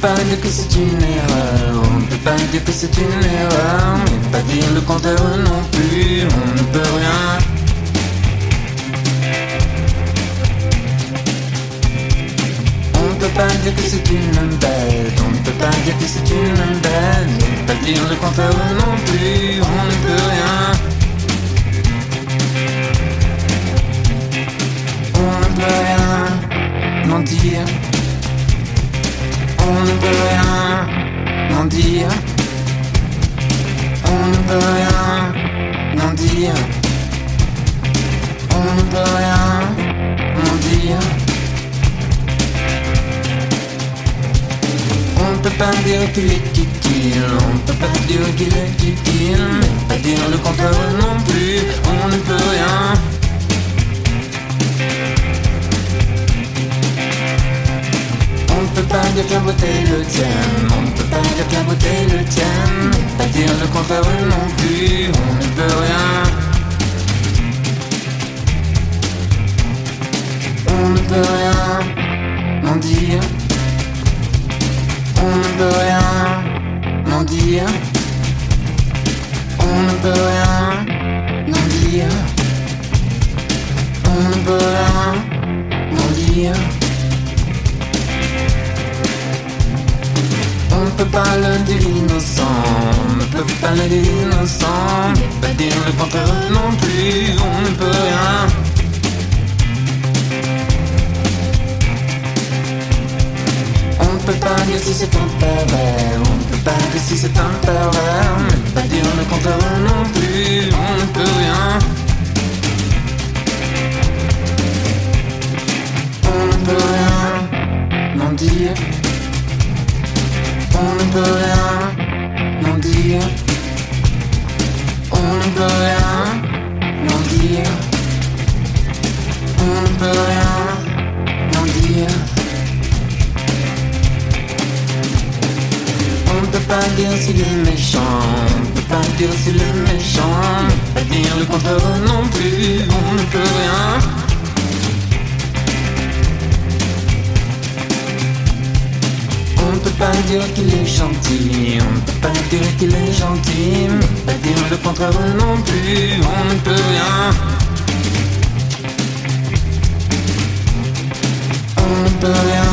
pas dire que c'est une erreur, on ne peut pas dire que c'est une erreur, mais pas dire le contraire non plus, on ne peut rien. On ne peut pas dire que c'est une bête, on ne peut pas dire que c'est une bête, mais pas dire le contraire non plus, on ne peut rien. On ne peut rien mentir. On ne peut rien n'en dire. On ne peut rien n'en dire. On ne peut rien n'en dire. On ne peut pas dire qu'il est utile. On ne peut pas dire qu'il est utile, mais pas dire le contraire non plus. On ne peut rien. On ne peut pas dire que la beauté le tienne, on ne peut pas dire que la beauté le tienne, pas dire le contraire non plus, on ne peut rien. On ne peut rien n'en dire. On ne peut rien n'en dire. On ne peut rien n'en dire. On ne peut rien n'en dire. On ne peut pas le dire innocent, on ne peut pas le dire innocent, pas dire le contraire non plus, on ne peut rien. On ne peut pas dire si c'est un pervers, on ne peut pas dire si c'est un pervers, mais pas dire le contraire non plus, on ne peut rien. On ne peut rien n'en dire. On ne peut rien n'en dire. On ne peut rien n'en dire. On ne peut rien n'en dire. On ne peut pas dire s'il est méchant. On ne peut pas dire s'il est méchant, pas dire le contraire non plus. On ne peut rien. On ne peut pas dire qu'il est gentil, on ne peut pas dire qu'il est gentil, pas dire le contraire non plus, on ne peut rien. On ne peut rien